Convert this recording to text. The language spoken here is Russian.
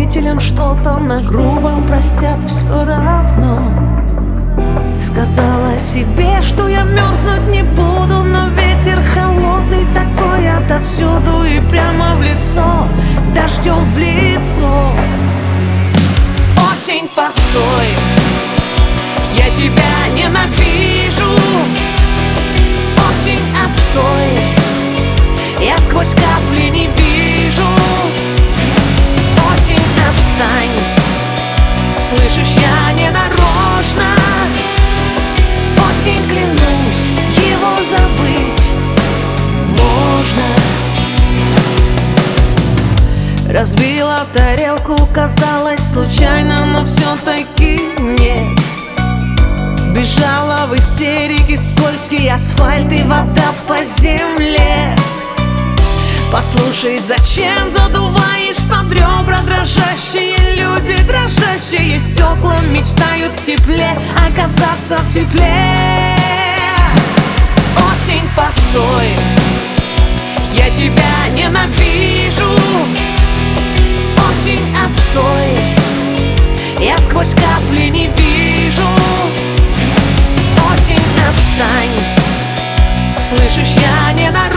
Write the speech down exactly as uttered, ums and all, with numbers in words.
родителям что-то на грубом простят все равно. Сказала себе, что я мерзнуть не буду, но ветер холодный такой отовсюду и прямо в лицо, дождем в лицо. Осень, постой, я тебя ненавижу. Осень, отстой, я сквозь капли не вижу. Осень, отстань, слышишь, я не нарочно. Осень, клянусь, его забыть можно. Разбила тарелку, казалось случайно, но все-таки нет. Бежала в истерике, скользкий асфальт и вода по земле. Послушай, зачем задуваешь под ребра? Дрожащие люди, дрожащие стекла мечтают в тепле, оказаться в тепле. Осень, постой, я тебя ненавижу. Осень, отстой, я сквозь капли не вижу. Осень, отстань, слышишь, я не нарочно.